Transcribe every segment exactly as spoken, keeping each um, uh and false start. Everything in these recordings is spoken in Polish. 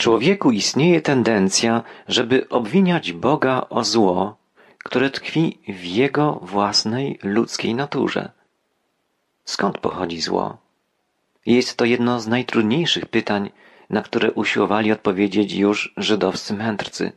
człowieku istnieje tendencja, żeby obwiniać Boga o zło, które tkwi w jego własnej ludzkiej naturze. Skąd pochodzi zło? Jest to jedno z najtrudniejszych pytań, na które usiłowali odpowiedzieć już żydowscy mędrcy.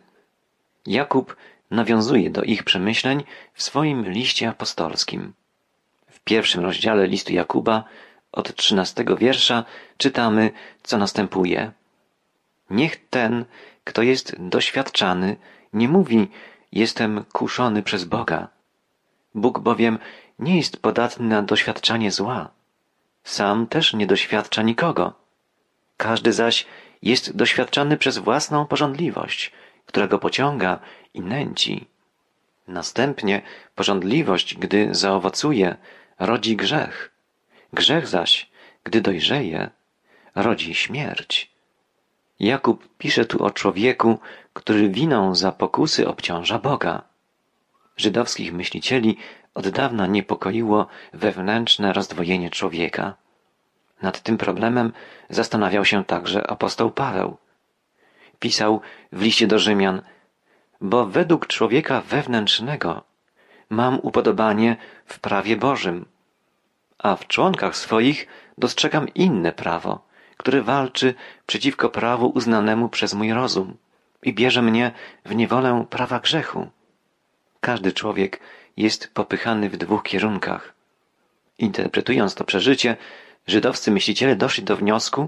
Jakub nawiązuje do ich przemyśleń w swoim liście apostolskim. W pierwszym rozdziale listu Jakuba od trzynastego wiersza czytamy, co następuje. Niech ten, kto jest doświadczany, nie mówi, jestem kuszony przez Boga. Bóg bowiem nie jest podatny na doświadczanie zła. Sam też nie doświadcza nikogo. Każdy zaś jest doświadczany przez własną pożądliwość, która go pociąga i nęci. Następnie pożądliwość, gdy zaowocuje, rodzi grzech. Grzech zaś, gdy dojrzeje, rodzi śmierć. Jakub pisze tu o człowieku, który winą za pokusy obciąża Boga. Żydowskich myślicieli od dawna niepokoiło wewnętrzne rozdwojenie człowieka. Nad tym problemem zastanawiał się także apostoł Paweł. Pisał w liście do Rzymian, bo według człowieka wewnętrznego mam upodobanie w prawie Bożym, a w członkach swoich dostrzegam inne prawo, które walczy przeciwko prawu uznanemu przez mój rozum i bierze mnie w niewolę prawa grzechu. Każdy człowiek jest popychany w dwóch kierunkach. Interpretując to przeżycie, żydowscy myśliciele doszli do wniosku,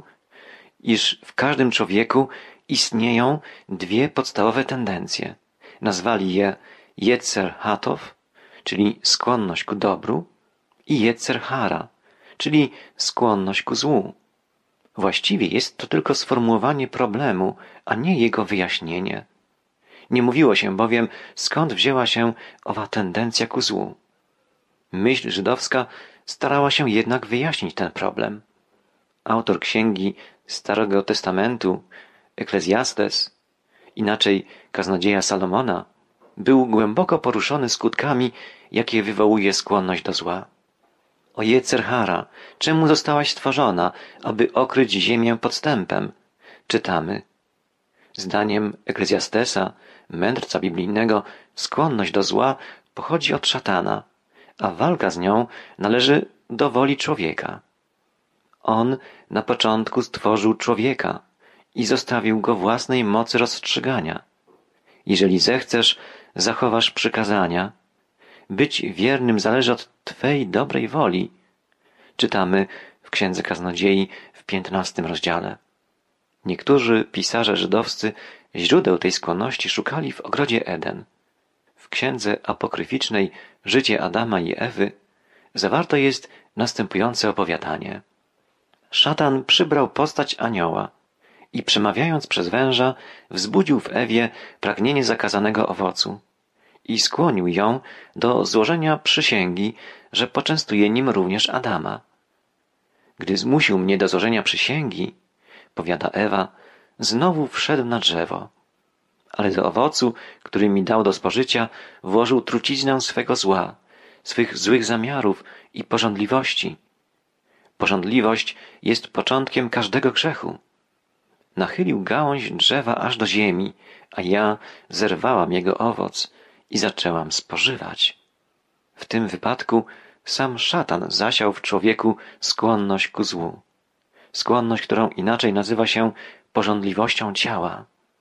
iż w każdym człowieku istnieją dwie podstawowe tendencje. Nazwali je Jetzer Hatow, czyli skłonność ku dobru, i Jetzer Hara, czyli skłonność ku złu. Właściwie jest to tylko sformułowanie problemu, a nie jego wyjaśnienie. Nie mówiło się bowiem, skąd wzięła się owa tendencja ku złu. Myśl żydowska starała się jednak wyjaśnić ten problem. Autor księgi Starego Testamentu, Eklezjastes, inaczej kaznodzieja Salomona, był głęboko poruszony skutkami, jakie wywołuje skłonność do zła. O Jetzer Hara, czemu zostałaś stworzona, aby okryć ziemię podstępem? Czytamy. Zdaniem Eklezjastesa, mędrca biblijnego, skłonność do zła pochodzi od szatana, a walka z nią należy do woli człowieka. On na początku stworzył człowieka i zostawił go własnej mocy rozstrzygania. Jeżeli zechcesz, zachowasz przykazania. Być wiernym zależy od Twej dobrej woli. Czytamy w Księdze Kaznodziei w piętnastym rozdziale. Niektórzy pisarze żydowscy źródeł tej skłonności szukali w ogrodzie Eden. W księdze apokryficznej Życie Adama i Ewy zawarto jest następujące opowiadanie. Szatan przybrał postać anioła i przemawiając przez węża wzbudził w Ewie pragnienie zakazanego owocu i skłonił ją do złożenia przysięgi, że poczęstuje nim również Adama. Gdy zmusił mnie do złożenia przysięgi, powiada Ewa, znowu wszedł na drzewo, ale do owocu, który mi dał do spożycia, włożył truciznę swego zła, swych złych zamiarów i pożądliwości. Pożądliwość jest początkiem każdego grzechu. Nachylił gałąź drzewa aż do ziemi, a ja zerwałam jego owoc i zaczęłam spożywać. W tym wypadku sam szatan zasiał w człowieku skłonność ku złu. Skłonność, którą inaczej nazywa się pożądliwością ciała.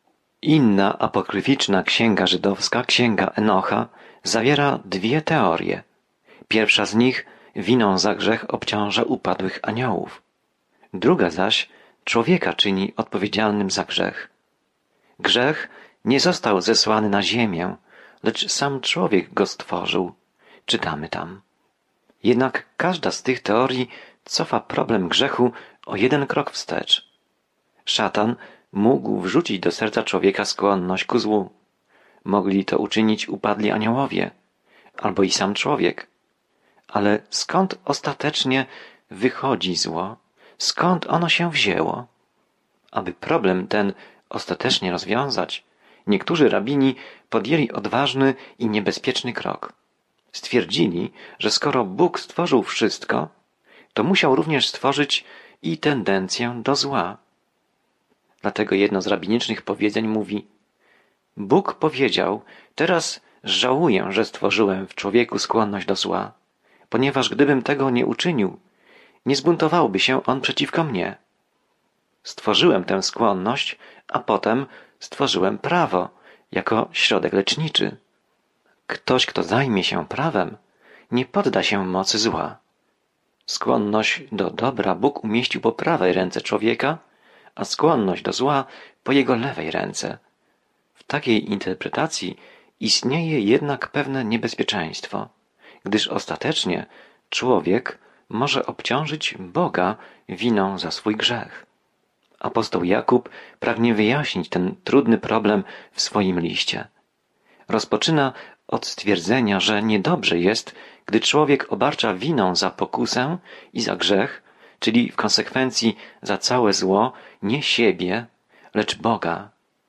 Inna apokryficzna księga żydowska, księga Enocha, zawiera dwie teorie. Pierwsza z nich winą za grzech obciąża upadłych aniołów. Druga zaś człowieka czyni odpowiedzialnym za grzech. Grzech nie został zesłany na ziemię, lecz sam człowiek go stworzył. Czytamy tam. Jednak każda z tych teorii cofa problem grzechu o jeden krok wstecz. Szatan mógł wrzucić do serca człowieka skłonność ku złu. Mogli to uczynić upadli aniołowie, albo i sam człowiek. Ale skąd ostatecznie wychodzi zło? Skąd ono się wzięło? Aby problem ten ostatecznie rozwiązać, niektórzy rabini podjęli odważny i niebezpieczny krok. Stwierdzili, że skoro Bóg stworzył wszystko, to musiał również stworzyć i tendencję do zła. Dlatego jedno z rabinicznych powiedzeń mówi: Bóg powiedział, teraz żałuję, że stworzyłem w człowieku skłonność do zła, ponieważ gdybym tego nie uczynił, nie zbuntowałby się on przeciwko mnie. Stworzyłem tę skłonność, a potem stworzyłem prawo jako środek leczniczy. Ktoś, kto zajmie się prawem, nie podda się mocy zła. Skłonność do dobra Bóg umieścił po prawej ręce człowieka, a skłonność do zła po jego lewej ręce. W takiej interpretacji istnieje jednak pewne niebezpieczeństwo, gdyż ostatecznie człowiek może obciążyć Boga winą za swój grzech. Apostoł Jakub pragnie wyjaśnić ten trudny problem w swoim liście. Rozpoczyna od stwierdzenia, że niedobrze jest, gdy człowiek obarcza winą za pokusę i za grzech, czyli w konsekwencji za całe zło, nie siebie, lecz Boga.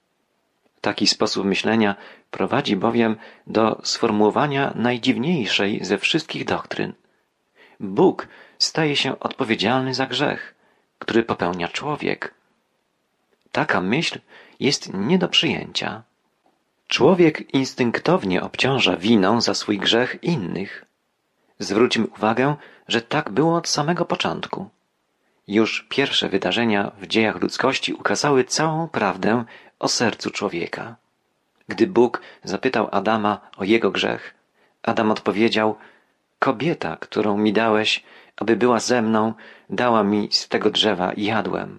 Taki sposób myślenia prowadzi bowiem do sformułowania najdziwniejszej ze wszystkich doktryn. Bóg staje się odpowiedzialny za grzech, który popełnia człowiek. Taka myśl jest nie do przyjęcia. Człowiek instynktownie obciąża winą za swój grzech innych. Zwróćmy uwagę, że tak było od samego początku. Już pierwsze wydarzenia w dziejach ludzkości ukazały całą prawdę o sercu człowieka. Gdy Bóg zapytał Adama o jego grzech, Adam odpowiedział: Kobieta, którą mi dałeś, aby była ze mną, dała mi z tego drzewa i jadłem.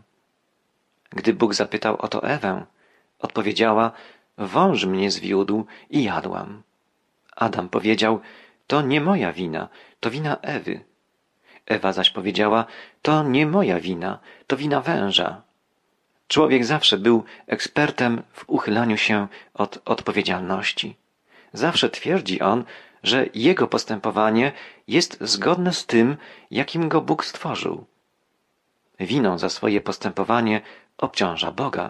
Gdy Bóg zapytał o to Ewę, odpowiedziała: Wąż mnie zwiódł i jadłam. Adam powiedział: To nie moja wina, to wina Ewy. Ewa zaś powiedziała: To nie moja wina, to wina węża. Człowiek zawsze był ekspertem w uchylaniu się od odpowiedzialności. Zawsze twierdzi on, że jego postępowanie jest zgodne z tym, jakim go Bóg stworzył. Winą za swoje postępowanie obciąża Boga.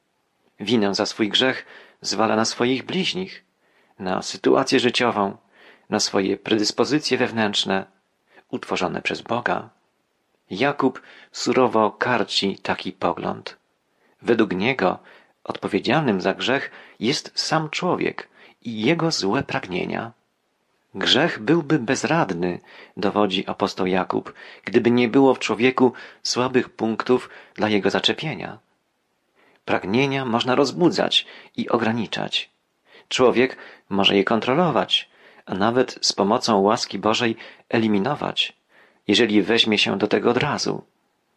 Winę za swój grzech zwala na swoich bliźnich, na sytuację życiową, na swoje predyspozycje wewnętrzne, utworzone przez Boga. Jakub surowo karci taki pogląd. Według niego odpowiedzialnym za grzech jest sam człowiek i jego złe pragnienia. Grzech byłby bezradny, dowodzi apostoł Jakub, gdyby nie było w człowieku słabych punktów dla jego zaczepienia. Pragnienia można rozbudzać i ograniczać. Człowiek może je kontrolować, a nawet z pomocą łaski Bożej eliminować, jeżeli weźmie się do tego od razu.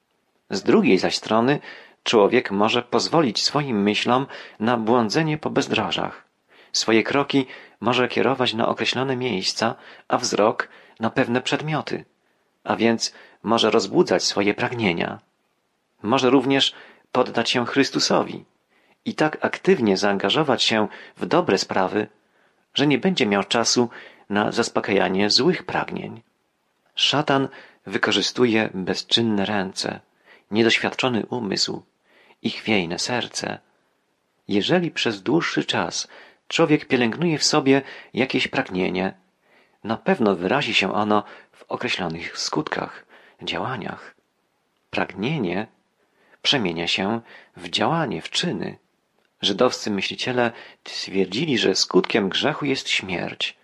Z drugiej zaś strony człowiek może pozwolić swoim myślom na błądzenie po bezdrożach. Swoje kroki może kierować na określone miejsca, a wzrok na pewne przedmioty, a więc może rozbudzać swoje pragnienia. Może również poddać się Chrystusowi i tak aktywnie zaangażować się w dobre sprawy, że nie będzie miał czasu na zaspokajanie złych pragnień. Szatan wykorzystuje bezczynne ręce, niedoświadczony umysł i chwiejne serce. Jeżeli przez dłuższy czas człowiek pielęgnuje w sobie jakieś pragnienie, na pewno wyrazi się ono w określonych skutkach, działaniach. Pragnienie przemienia się w działanie, w czyny. Żydowscy myśliciele twierdzili, że skutkiem grzechu jest śmierć.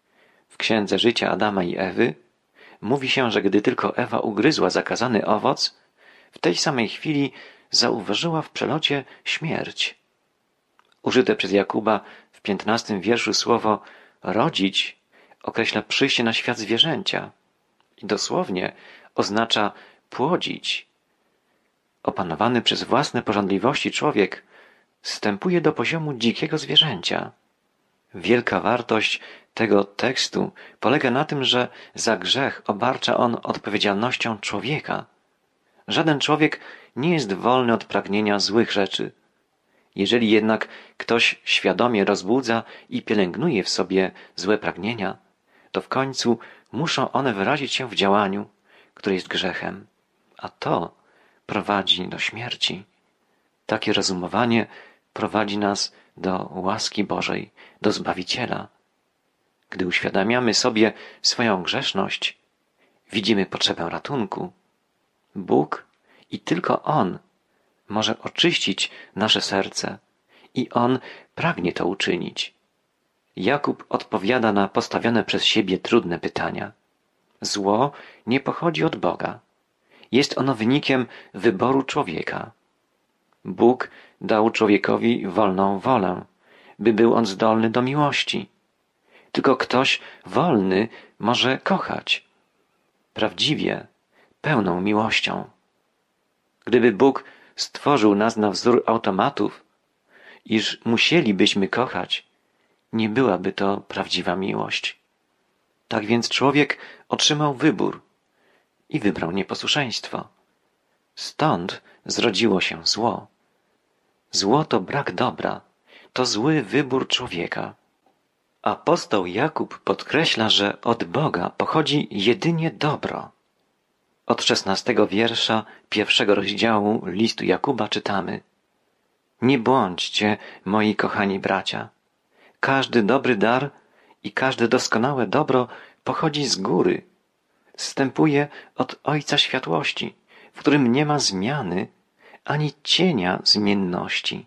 W Księdze Życia Adama i Ewy mówi się, że gdy tylko Ewa ugryzła zakazany owoc, w tej samej chwili zauważyła w przelocie śmierć. Użyte przez Jakuba w piętnastym wierszu słowo rodzić określa przyjście na świat zwierzęcia i dosłownie oznacza płodzić. Opanowany przez własne pożądliwości człowiek zstępuje do poziomu dzikiego zwierzęcia. Wielka wartość tego tekstu polega na tym, że za grzech obarcza on odpowiedzialnością człowieka. Żaden człowiek nie jest wolny od pragnienia złych rzeczy. Jeżeli jednak ktoś świadomie rozbudza i pielęgnuje w sobie złe pragnienia, to w końcu muszą one wyrazić się w działaniu, które jest grzechem, a to prowadzi do śmierci. Takie rozumowanie prowadzi nas do łaski Bożej, do Zbawiciela. Gdy uświadamiamy sobie swoją grzeszność, widzimy potrzebę ratunku. Bóg i tylko On może oczyścić nasze serce i On pragnie to uczynić. Jakub odpowiada na postawione przez siebie trudne pytania. Zło nie pochodzi od Boga. Jest ono wynikiem wyboru człowieka. Bóg dał człowiekowi wolną wolę, by był on zdolny do miłości. Tylko ktoś wolny może kochać. Prawdziwie, pełną miłością. Gdyby Bóg stworzył nas na wzór automatów, iż musielibyśmy kochać, nie byłaby to prawdziwa miłość. Tak więc człowiek otrzymał wybór i wybrał nieposłuszeństwo. Stąd zrodziło się zło. Zło to brak dobra, to zły wybór człowieka. Apostoł Jakub podkreśla, że od Boga pochodzi jedynie dobro. Od szesnastego wiersza pierwszego rozdziału listu Jakuba czytamy: Nie błądźcie, moi kochani bracia. Każdy dobry dar i każde doskonałe dobro pochodzi z góry. Zstępuje od Ojca Światłości, w którym nie ma zmiany ani cienia zmienności.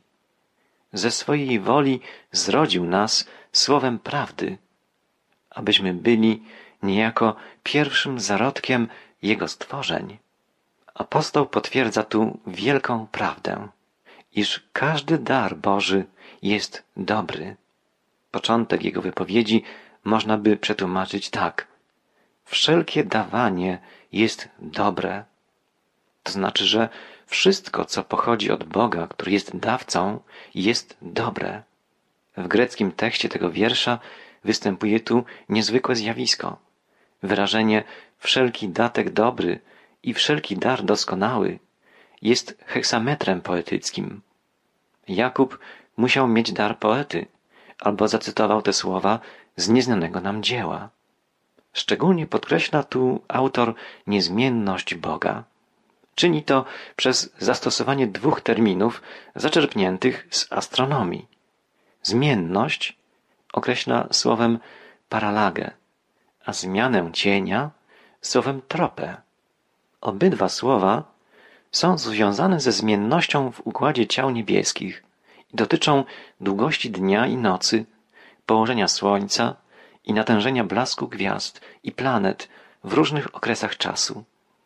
Ze swojej woli zrodził nas słowem prawdy, abyśmy byli niejako pierwszym zarodkiem Jego stworzeń. Apostoł potwierdza tu wielką prawdę, iż każdy dar Boży jest dobry. Początek jego wypowiedzi można by przetłumaczyć tak: wszelkie dawanie jest dobre. To znaczy, że wszystko, co pochodzi od Boga, który jest dawcą, jest dobre. W greckim tekście tego wiersza występuje tu niezwykłe zjawisko. Wyrażenie wszelki datek dobry i wszelki dar doskonały jest heksametrem poetyckim. Jakub musiał mieć dar poety, albo zacytował te słowa z nieznanego nam dzieła. Szczególnie podkreśla tu autor niezmienność Boga. Czyni to przez zastosowanie dwóch terminów zaczerpniętych z astronomii. Zmienność określa słowem paralagę, a zmianę cienia słowem tropę. Obydwa słowa są związane ze zmiennością w układzie ciał niebieskich i dotyczą długości dnia i nocy, położenia słońca i natężenia blasku gwiazd i planet w różnych okresach czasu.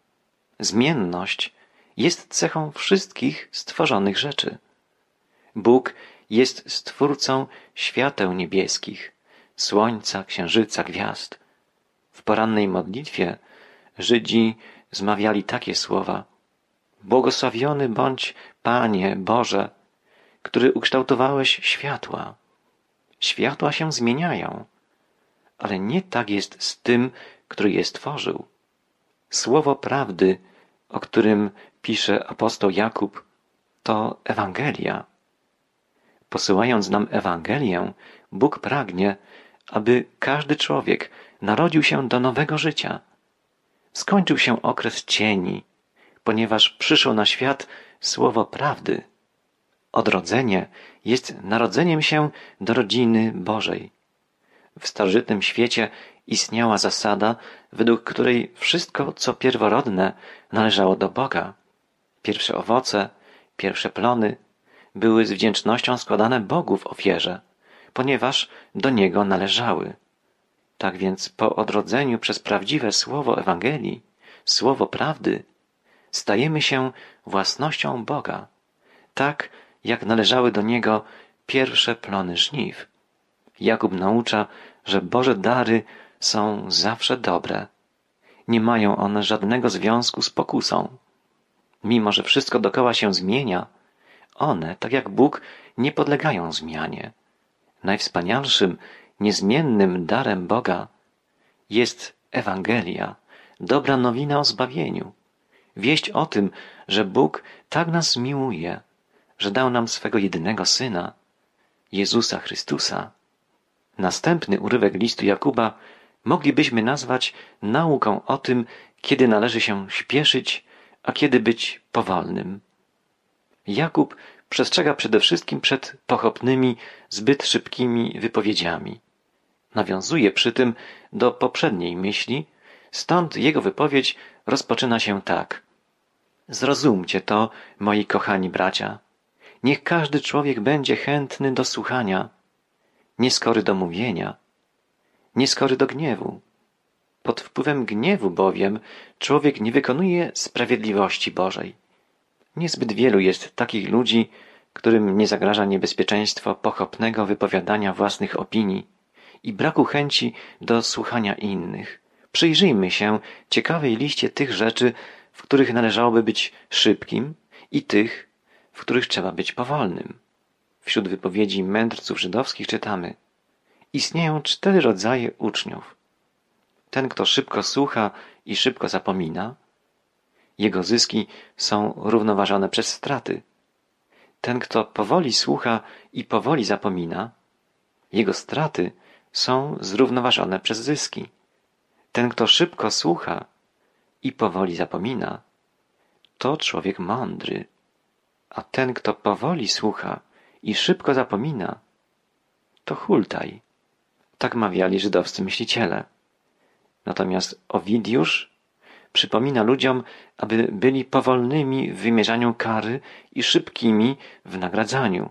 Zmienność jest cechą wszystkich stworzonych rzeczy. Bóg jest stwórcą świateł niebieskich, słońca, księżyca, gwiazd. W porannej modlitwie Żydzi zmawiali takie słowa: Błogosławiony bądź Panie Boże, który ukształtowałeś światła. Światła się zmieniają, ale nie tak jest z tym, który je stworzył. Słowo prawdy, o którym pisze apostoł Jakub, to Ewangelia. Posyłając nam Ewangelię, Bóg pragnie, aby każdy człowiek narodził się do nowego życia. Skończył się okres cieni, ponieważ przyszło na świat słowo prawdy. Odrodzenie jest narodzeniem się do rodziny Bożej. W starożytnym świecie istniała zasada, według której wszystko, co pierworodne, należało do Boga. Pierwsze owoce, pierwsze plony były z wdzięcznością składane Bogu w ofierze, ponieważ do Niego należały. Tak więc po odrodzeniu przez prawdziwe słowo Ewangelii, słowo prawdy, stajemy się własnością Boga, tak jak należały do Niego pierwsze plony żniw. Jakub naucza, że Boże dary są zawsze dobre. Nie mają one żadnego związku z pokusą. Mimo że wszystko dookoła się zmienia, one, tak jak Bóg, nie podlegają zmianie. Najwspanialszym, niezmiennym darem Boga jest Ewangelia, dobra nowina o zbawieniu. Wieść o tym, że Bóg tak nas miłuje, że dał nam swego jedynego Syna, Jezusa Chrystusa. Następny urywek listu Jakuba moglibyśmy nazwać nauką o tym, kiedy należy się śpieszyć, a kiedy być powolnym. Jakub przestrzega przede wszystkim przed pochopnymi, zbyt szybkimi wypowiedziami. Nawiązuje przy tym do poprzedniej myśli, stąd jego wypowiedź rozpoczyna się tak: Zrozumcie to, moi kochani bracia. Niech każdy człowiek będzie chętny do słuchania, nieskory do mówienia, nieskory do gniewu. Pod wpływem gniewu bowiem człowiek nie wykonuje sprawiedliwości Bożej. Niezbyt wielu jest takich ludzi, którym nie zagraża niebezpieczeństwo pochopnego wypowiadania własnych opinii i braku chęci do słuchania innych. Przyjrzyjmy się ciekawej liście tych rzeczy, w których należałoby być szybkim i tych, w których trzeba być powolnym. Wśród wypowiedzi mędrców żydowskich czytamy: istnieją cztery rodzaje uczniów. Ten, kto szybko słucha i szybko zapomina, jego zyski są równoważone przez straty. Ten, kto powoli słucha i powoli zapomina, jego straty są zrównoważone przez zyski. Ten, kto szybko słucha i powoli zapomina, to człowiek mądry. A ten, kto powoli słucha i szybko zapomina, to hultaj. Tak mawiali żydowscy myśliciele. Natomiast Owidiusz przypomina ludziom, aby byli powolnymi w wymierzaniu kary i szybkimi w nagradzaniu.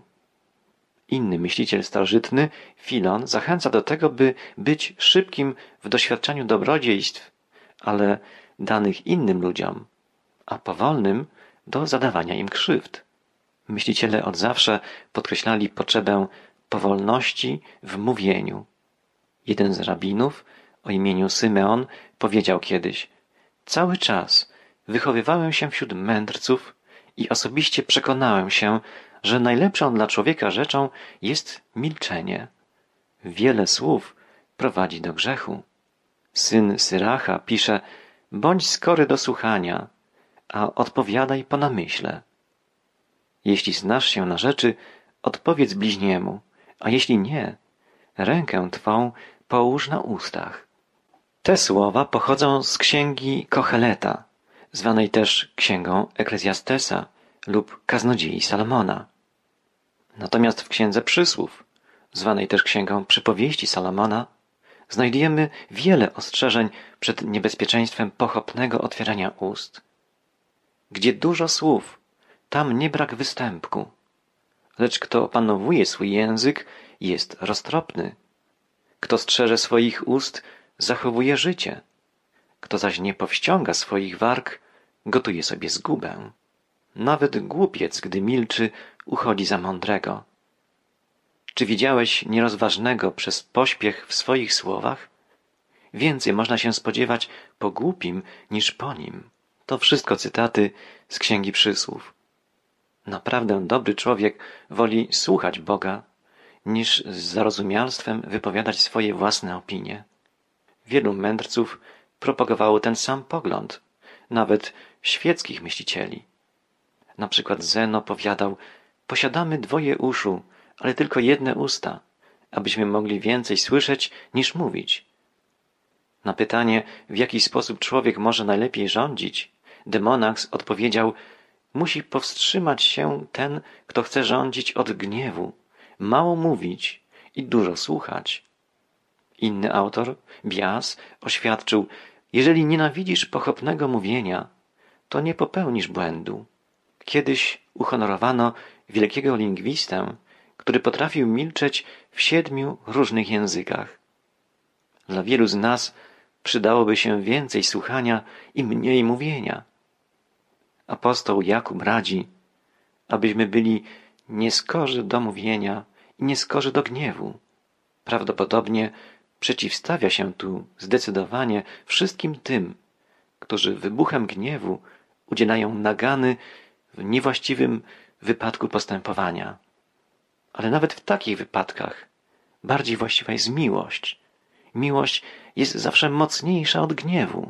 Inny myśliciel starożytny, Filon, zachęca do tego, by być szybkim w doświadczaniu dobrodziejstw, ale danych innym ludziom, a powolnym do zadawania im krzywd. Myśliciele od zawsze podkreślali potrzebę powolności w mówieniu. Jeden z rabinów o imieniu Symeon powiedział kiedyś: cały czas wychowywałem się wśród mędrców i osobiście przekonałem się, że najlepszą dla człowieka rzeczą jest milczenie. Wiele słów prowadzi do grzechu. Syn Syracha pisze: bądź skory do słuchania, a odpowiadaj po namyśle. Jeśli znasz się na rzeczy, odpowiedz bliźniemu, a jeśli nie, rękę twą połóż na ustach. Te słowa pochodzą z księgi Kocheleta, zwanej też księgą Eklezjastesa lub Kaznodziei Salomona. Natomiast w księdze Przysłów, zwanej też księgą Przypowieści Salomona, znajdujemy wiele ostrzeżeń przed niebezpieczeństwem pochopnego otwierania ust. Gdzie dużo słów, tam nie brak występku, lecz kto opanowuje swój język, jest roztropny. Kto strzeże swoich ust, zachowuje życie. Kto zaś nie powściąga swoich warg, gotuje sobie zgubę. Nawet głupiec, gdy milczy, uchodzi za mądrego. Czy widziałeś nierozważnego przez pośpiech w swoich słowach? Więcej można się spodziewać po głupim niż po nim. To wszystko cytaty z Księgi Przysłów. Naprawdę dobry człowiek woli słuchać Boga, niż z zarozumialstwem wypowiadać swoje własne opinie. Wielu mędrców propagowało ten sam pogląd, nawet świeckich myślicieli. Na przykład Zeno powiadał: posiadamy dwoje uszu, ale tylko jedne usta, abyśmy mogli więcej słyszeć niż mówić. Na pytanie, w jaki sposób człowiek może najlepiej rządzić, Demonax odpowiedział: musi powstrzymać się ten, kto chce rządzić, od gniewu, mało mówić i dużo słuchać. Inny autor, Bias, oświadczył: jeżeli nienawidzisz pochopnego mówienia, to nie popełnisz błędu. Kiedyś uhonorowano wielkiego lingwistę, który potrafił milczeć w siedmiu różnych językach. Dla wielu z nas przydałoby się więcej słuchania i mniej mówienia. Apostoł Jakub radzi, abyśmy byli nieskorzy do mówienia i nieskorzy do gniewu. Prawdopodobnie przeciwstawia się tu zdecydowanie wszystkim tym, którzy wybuchem gniewu udzielają nagany w niewłaściwym wypadku postępowania. Ale nawet w takich wypadkach bardziej właściwa jest miłość. Miłość jest zawsze mocniejsza od gniewu.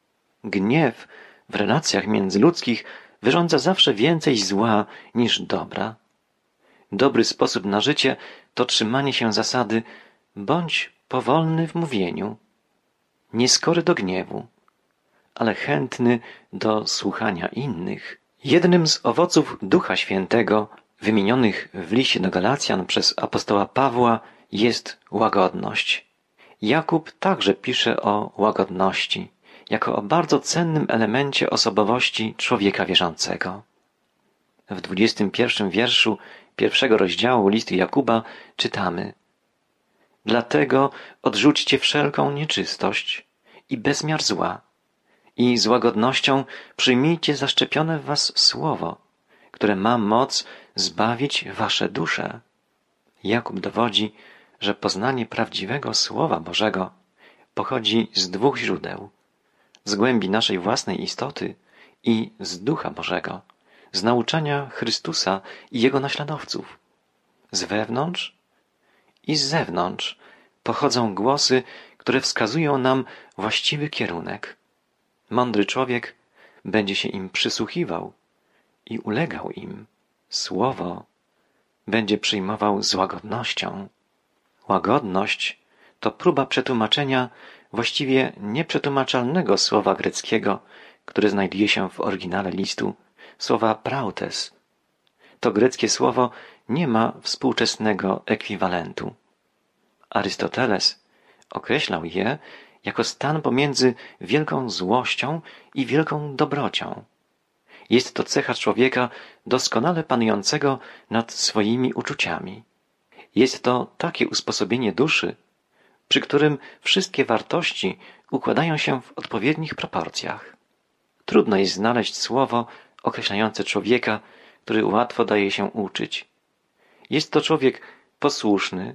Gniew w relacjach międzyludzkich wyrządza zawsze więcej zła niż dobra. Dobry sposób na życie to trzymanie się zasady: bądź powolny w mówieniu, nieskory do gniewu, ale chętny do słuchania innych. Jednym z owoców Ducha Świętego wymienionych w liście do Galacjan przez apostoła Pawła jest łagodność. Jakub także pisze o łagodności. jako o bardzo cennym elemencie osobowości człowieka wierzącego. W dwudziestym pierwszym wierszu pierwszego rozdziału listu Jakuba czytamy: Dlatego odrzućcie wszelką nieczystość i bezmiar zła i z łagodnością przyjmijcie zaszczepione w was słowo, które ma moc zbawić wasze dusze. Jakub dowodzi, że poznanie prawdziwego Słowa Bożego pochodzi z dwóch źródeł: z głębi naszej własnej istoty i z Ducha Bożego, z nauczania Chrystusa i Jego naśladowców. Z wewnątrz i z zewnątrz pochodzą głosy, które wskazują nam właściwy kierunek. Mądry człowiek będzie się im przysłuchiwał i ulegał im. Słowo będzie przyjmował z łagodnością. Łagodność to próba przetłumaczenia właściwie nieprzetłumaczalnego słowa greckiego, które znajduje się w oryginale listu, słowa prautes. To greckie słowo nie ma współczesnego ekwiwalentu. Arystoteles określał je jako stan pomiędzy wielką złością i wielką dobrocią. Jest to cecha człowieka doskonale panującego nad swoimi uczuciami. Jest to takie usposobienie duszy, przy którym wszystkie wartości układają się w odpowiednich proporcjach. Trudno jest znaleźć słowo określające człowieka, który łatwo daje się uczyć. Jest to człowiek posłuszny,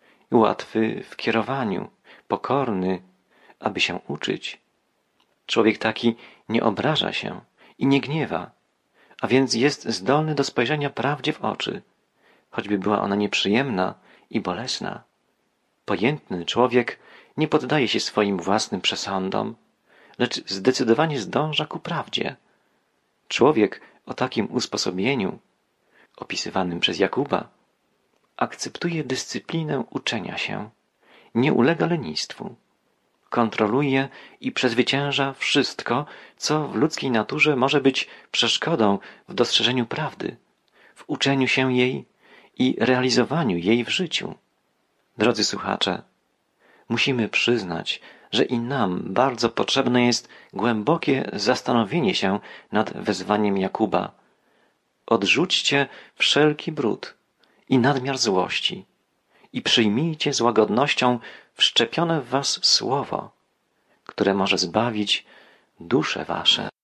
łatwy w kierowaniu, pokorny, aby się uczyć. Człowiek taki nie obraża się i nie gniewa, a więc jest zdolny do spojrzenia prawdzie w oczy, choćby była ona nieprzyjemna i bolesna. Pojętny człowiek nie poddaje się swoim własnym przesądom, lecz zdecydowanie zdąża ku prawdzie. Człowiek o takim usposobieniu, opisywanym przez Jakuba, akceptuje dyscyplinę uczenia się, nie ulega lenistwu, kontroluje i przezwycięża wszystko, co w ludzkiej naturze może być przeszkodą w dostrzeżeniu prawdy, w uczeniu się jej i realizowaniu jej w życiu. Drodzy słuchacze, musimy przyznać, że i nam bardzo potrzebne jest głębokie zastanowienie się nad wezwaniem Jakuba. Odrzućcie wszelki brud i nadmiar złości i przyjmijcie z łagodnością wszczepione w was słowo, które może zbawić dusze wasze.